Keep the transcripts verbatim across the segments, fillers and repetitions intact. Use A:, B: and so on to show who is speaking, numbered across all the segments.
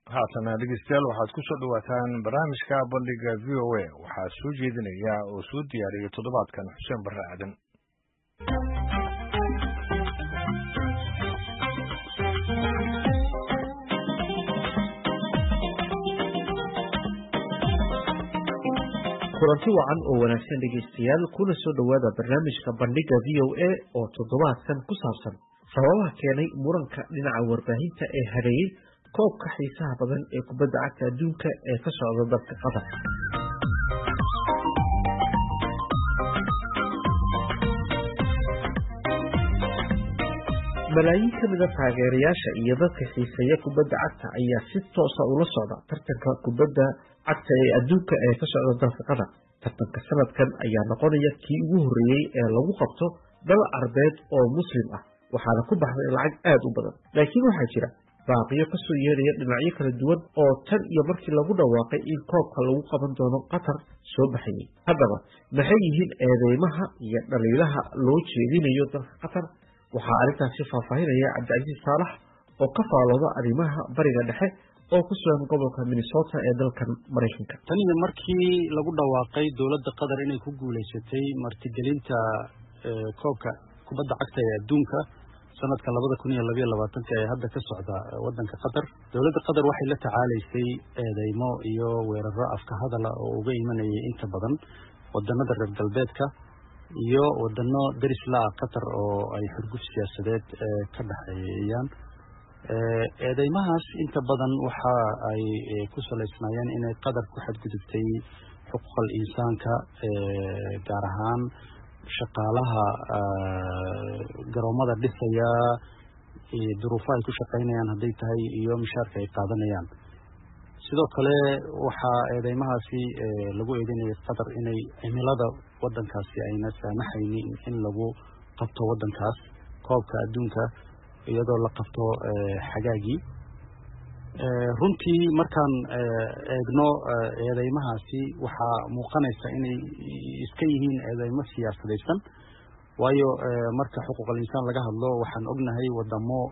A: haatana dhegeystayaal waxaad ku soo dhawaataan barnaamijka bandhiga v o a waxaa soo jeedinaya oo soo diyaariyay toddobaadkan xuseen barre aadan
B: kulanti wacan oo wanaagsan dhegeystayaal kuna soo dhawaada barnaamijka bandhiga v o a oo toddobaadkan ku saabsan sababaha keenay muranka dhinaca warbaahinta ee hareeyey koobka xiisaha badan ee kubadda cagta adduunka ee ka socda dalka qatar. malaayiin ka mid a taageerayaasha iyo dadka xiiseeya kubadda cagta ayaa si toosa ula socda tartanka kubadda cagta ee adduunka ee ka socda dalka qatar. tartanka sanadkan ayaa noqonaya kii ugu horreeyey ee lagu qabto dal carbeed oo muslim ah, waxaana ku baxday lacag aada u badan. laakiin waxaa jira baaqiyo ka soo yeeraya dhinacyo kala duwan oo tan iyo markii lagu dhawaaqay in koobka lagu qaban doono qatar soo baxayay. haddaba maxay yihiin eedeymaha iyo dhaliilaha loo jeedinayo dalka qatar? waxaa arrintaasi faahfaahinaya cabdicasiis saalax oo ka faalooda arrimaha bariga dhexe oo ku sugan gobolka minnesota ee dalkan maraykanka.
C: taniyo markii lagu dhawaaqay dowladda qatar inay ku guulaysatay martigelinta koobka kubadda cagta ee adduunka sanadka labada kun iyo labaiyo labaatanka ee hadda ka socda waddanka qatar, dowladda qatar waxay la tacaalaysay eedeymo iyo weeraro afka hadala oo uga imanayay inta badan wadannada reer galbeedka iyo wadano daris la ah qatar oo ay xurguf siyaasadeed ka dhexeeyaan. eedeymahaas inta badan waxa ay ku salaysnaayeen inay qatar ku xadgudubtay xuquuqal insaanka, gaar ahaan shaqaalaha garoomada dhisaya, duruufaha ay ku shaqaynayaan hadday tahay iyo mishaarka ay qaadanayaan. sidoo kale waxaa eedeymahaasi lagu eedeynayay qatar inay cimilada waddankaasi ayna saamaxaynin in lagu qabto waddankaas koobka adduunka iyadoo la qabto xagaagii. runtii markaan eegno eedeymahaasi waxaa muuqanaysa inay iska yihiin eedeymo siyaasadaysan, waayo marka xuquuqal insaan laga hadlo waxaan ognahay wadamo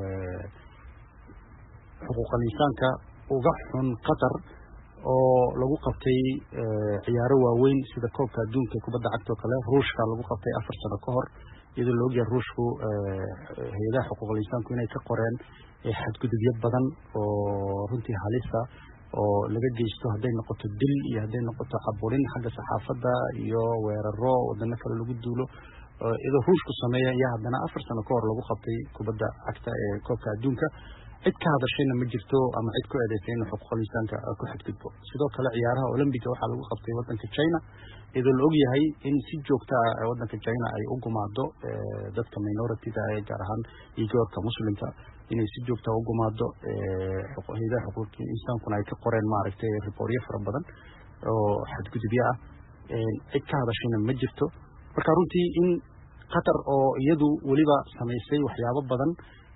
C: xuquuqal insaanka uga xun qatar oo lagu qabtay ciyaaro waaweyn sida koobka adduunka kubadda cagta oo kale. ruushka lagu qabtay afar sano ka hor, iyadoo la ogyahay ruushku hay-adaha xuquuqal insaanku inay ka qoreen xadgudubyo badan oo runtii halisa oo laga geysto hadday noqoto dil iyo hadday noqoto caburin xagga saxaafadda iyo weeraro wadano kale lagu duulo, iyadoo ruushku sameeya iyo haddana afar sano ka hor lagu qabtay kubadda cagta ee koobka adduunka. cid ka hadashayna ma jirto ama cid ku eedeysay inuu xuquuqal insaanka ku xadgudbo. sidoo kale ciyaaraha olombiga waxaa lagu qabtay waddanka china, iyadoo la ogyahay in si joogta ah waddanka china ay u gumaado dadka minority-da ee gaar ahaan igoorka muslimka, inay si joogta u gumaado hay-adaha xuquuqal insaankuna ay ka qoreen maaragtay ribooryo fara badan oo xadgudubyo ah. cid ka hadashayna ma jirto. marka runtii in qatar oo iyadu weliba samaysay waxyaabo badan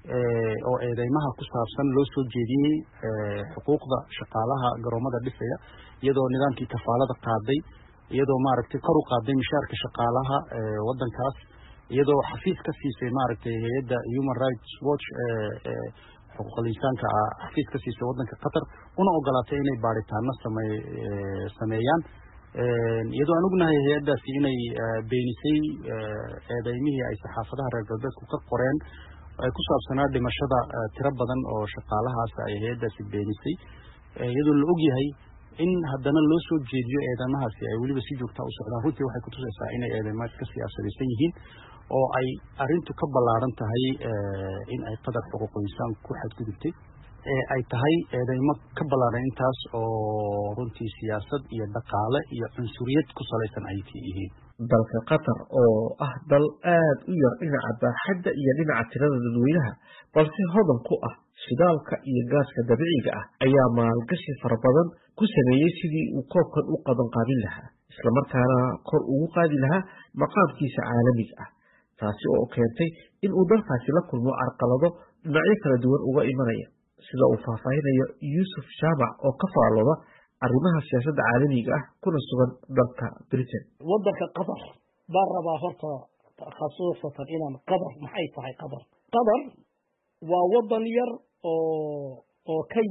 C: oo eedeymaha ku saabsan loo soo jeediyey xuquuqda shaqaalaha garoomada dhisaya, iyadoo nidaamkii kafaalada qaaday, iyadoo maaragtay kor u qaaday mishaarka shaqaalaha waddankaas, iyadoo xafiis ka siisay maaragtay hay-adda human rights watch xuquuqal insaanka xafiis ka siisay waddanka qatar, una ogolaatay inay baaritaano same sameeyaan iyadoo aan ognahay hay-addaasi inay beenisay eedeymihii ay saxaafadaha reer galbeedku ka qoreen ay ku saabsanaa dhimashada tiro badan oo shaqaalahaas ay hay-addaasi beenisay, iyadoo la ogyahay in haddana loo soo jeediyo eedeymahaasi ay weliba si joogta u socdaan. runtii waxay kutusaysaa inay eedeymahaas ka siyaasadaysan yihiin oo ay arrintu ka ballaaran tahay in ay qatar xuquuqul insaan ku xadgudubtay, ay tahay eedeymo ka ballaaran intaas oo runtii siyaasad iyo dhaqaale iyo cunsuriyad ku salaysan ay yihiin.
B: dalka qatar oo ah dal aad u yar dhinaca baaxadda iyo dhinaca tirada dadweynaha, balse hodan ku ah shidaalka iyo gaaska dabiiciga ah, ayaa maalgashi fara badan ku sameeyey sidii uu koobkan u qaban qaabin lahaa, islamarkaana kor ugu qaadi lahaa maqaamkiisa caalamiga ah. taasi oo keentay in uu dalkaasi la kulmo carqalado dhinacyo kala duwan uga imanaya, sida uu faahfaahinayo yuusuf jaamac oo ka faalooda arrimaha siyaasadda caalamiga ah kuna sugan dalka Britain.
D: waddanka qatar baan rabaa horta khasuusatan inaan qatar maxay tahay qatar qatar waa waddan yar oo oo ka yar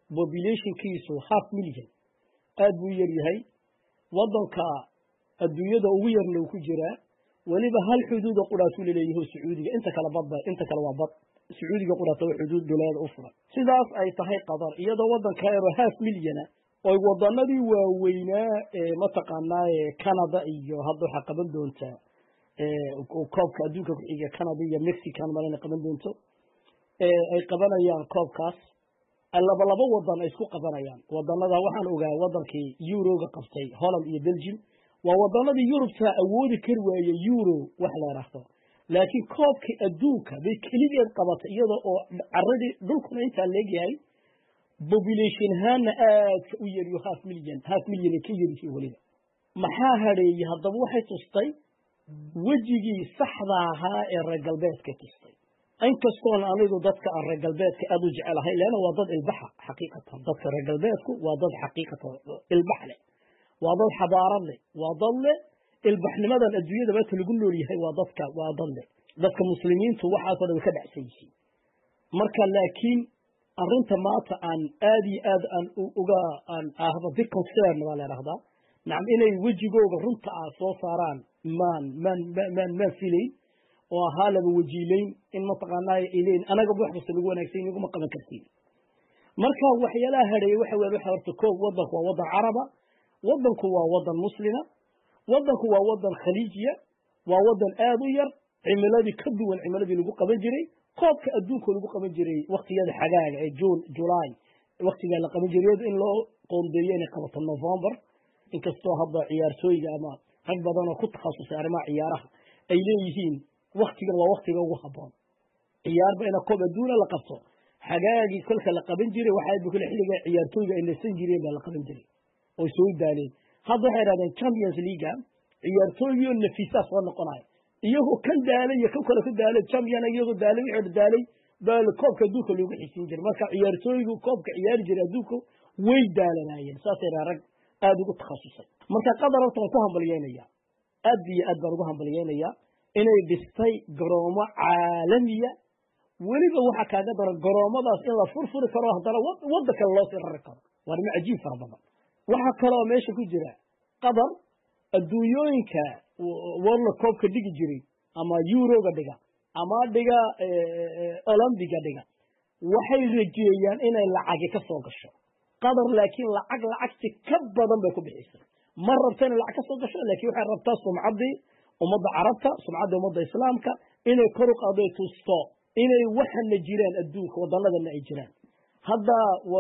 D: populationkiisu half million aad buu yar yahay waddanka adduunyada ugu yarna uu ku jiraa weliba hal xuduuda quraasuu leeyahay Sacuudiga inta kala badba inta kala waa bad Sacuudiga quraata waa xuduud dawlad u furan sidaas ay tahay qadar iyadoo waddanka ay half million oo waddanadii waaweynaa ee mataqaanaa ee Canada iyo hadda waxa qaban doonta ee koobka adduunka ku xiga Canada iyo Mexico marina qaban doonto ee ay qabanayaan koobkaas laba laba waddan ay isku qabanayaan waddanada waxaan ogaa waddankii Euro-ga qabtay Holland iyo Belgium waa waddanadii Yurubta awoodi kari waayay Euro wax la yiraahdo laakiin koobkii adduunka bay kaliya qabatay iyadoo oo caradii dhulkuna inta leeyahay population hana aad u yar yahay half million half million ka yar yahay waliba maxaa hareeyay haddaba waxay tustay wajigii saxda ahaa ee reer galbeedka tustay inkastoo anigu dadka reer galbeedka aad u jecelahay leena waa dad ilbaxa xaqiiqatan dadka reer galbeedku waa dad xaqiiqatan ilbax leh waa dad xadaarad leh waa dad leh ilbaxnimada adduunyada ba lagu nool yahay waa dadka waa dad leh dadka muslimiintu waxa soo dhaw ka dhacsan yihiin marka laakiin arrinta maanta aan aad iyo aad aan uga aan ahba big concern wala raahda nacam inay wajigooga runta ah soo saaraan man man man man filay oo halaba wajiileyn in ma taqaanay ileen anaga wax kasta lagu wanaagsan igu ma qaban kartiin marka waxyaalaha hareeyay waxa weey waxa horta koob wadanku waa wadan caraba wadanku waa wadan muslima wadanku waa wadan khaliijiya waa wadan aad u yar cimiladii ka duwan cimiladii lagu qaban jiray koobka adduunka lagu qaban jiray waqtiyada xagaaga ee June July waqtiga la qaban jiray in loo qoondeeyay in qabato November inkastoo hadda ciyaartooyga ama rag badan oo ku takhasusay arrimaha ciyaaraha ay leeyihiin waqtigan waa waqtiga ugu haboon ciyaarba ina koob adduun la qabto xagaagi kulka la qaban jiray waxa ay bukul xilliga ciyaartooyga ay nasan jireen la qaban jiray oo soo daaleen hadda waxay raadeen Champions League ciyaartooyga nafiisa soo noqonay iyagoo kan daalay iyo kan kale ku daalay champion iyagoo daalay wixii daalay bal koobka adduunka lagu xisin jiray marka ciyaartooygu koobka ciyaar jiray adduunka way daalanayeen saasay rag aad ugu takhasusay marka qadar oo ku hambalyeynaya aad iyo aad baan ugu hambalyeynaya inay dhistay garoomo caalamiya weliba waxa kaaga daran garoomadaas in la furfuri karo hadana wadanka loo sii rari karo waa ma ajiib fara badan waxa kale oo meesha ku jira qadar adduunyooyinka World Cup ka dhigi jiray ama Euro ga dhiga ama dhiga Olympic ga dhiga waxay rajeeyaan inay lacag ka soo gasho qadar laakiin lacag lacagti ka badan bay ku bixisay mar rabtaan lacag ka soo gasho laakiin waxay rabtaa sumcadii ummadda carabta sumcadda ummadda islaamka inay kor u qaado tusto inay waxna jiraan adduunka wadannada ay jiraan hadda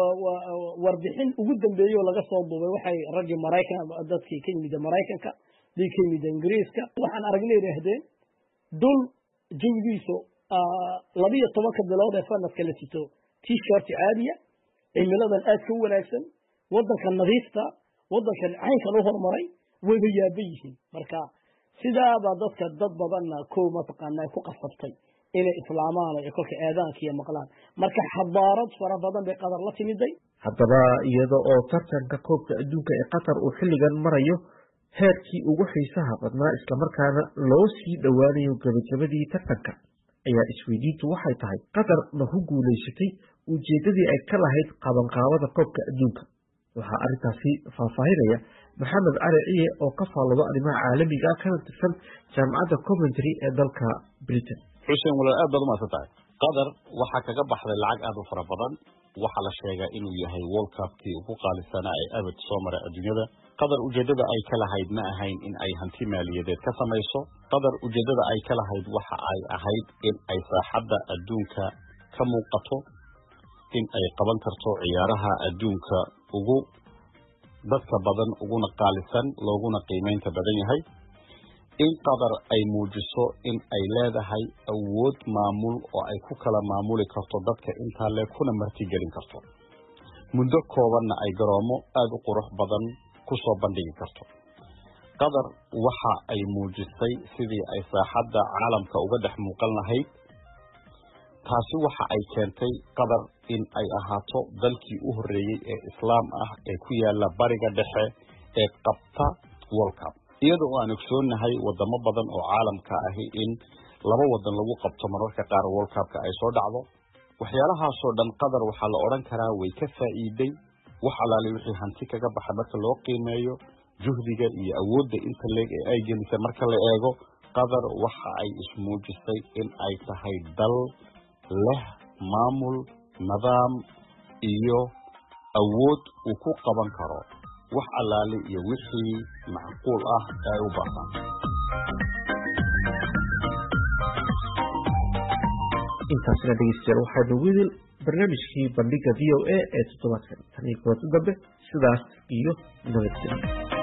D: warbixin ugu dambeeyay laga soo duubay waxay ragii Mareykan dadkii ka yimid Mareykanka dadkii yimid Ingiriiska waxaan aragnay yiraahdeen dul jawigiisu laba iyo toban ka bilood ee sanadka la sito t-shirt caadiya cimiladan aad ka wanaagsan wadanka nadiifta wadanka caynka loo hormaray way yaabayeen marka sidaaba dadka dad badan koo ma taqaanay ku qasabtay inay islaamaan ay kulka aadaanka iyo maqlaan marka xadaarad fara badan bay qadar la timiday
B: haddaba iyadoo oo tartanka koobka adduunka ee Qatar uu xilligan marayo heerkii ugu xiisaha badnaa isla markaana loo sii dhawaanayo gabagabadii tartanka ayaa isweydiintu waxay tahay Qatar ma ku guuleysatay ujeedadii ay ka lahayd qabanqaabada koobka adduunka waxa arintaasi faahfaahinaya Maxamed Cali Ciye oo ka faallado arrimaha caalamiga ah kana tirsan jaamacadda Coventry ee dalka Britain
E: xuseen wala aad baad u maasatahay Qatar waxa kaga baxday lacag aad u fara badan waxa la sheegaa inuu yahay World Cup-kii ugu qaalisanaa ee abad soo maray adduunyada Qatar ujeedada ay ka lahayd ma ahayn in ay hanti maaliyadeed ka samayso Qatar ujeedada ay ka lahayd waxa ay ahayd in ay saaxadda adduunka ka muuqato in ay qaban karto ciyaaraha adduunka ugu dadka badan uguna qaalisan looguna qiimeynta badan yahay in Qatar ay muujiso in ay leedahay awood maamul oo ay ku kala maamuli karto dadka inta le kuna marti gelin karto muddo koobanna ay garoomo aad u qurux badan ku soo bandhigi karto Qatar waxa ay muujisay sidii ay saaxadda caalamka uga dhex muuqan lahayd taasi waxa ay keentay Qatar in ay ahaato dalkii u horeeyay ee islaam ah ee ku yaala bariga dhexe ee qabta World Cup iyadoo aan ogsoonahay wadamo badan oo caalamka ah in laba wadan lagu qabto mararka qaar World Cup-ka ay soo dhacdo waxyaalahaasoo dhan qatar waxaa la odhan karaa way ka faa'iiday wax alaali wixii hanti kaga baxa marka loo qiimeeyo juhdiga iyo awoodda inta leeg ee ay gelisay marka la eego qatar waxa ay ismuujisay in ay tahay dal leh maamul nidaam iyo awood uu ku qaban karo wax alaali iyo wixii macquul ah ee ay u baahan
B: intaasna dhegeystayaal waxaanu widil barnaamijkii bandhiga v o a ee toddobaadkan tan iyo kuwaad u dambe sidaas iyo nabadgelyo.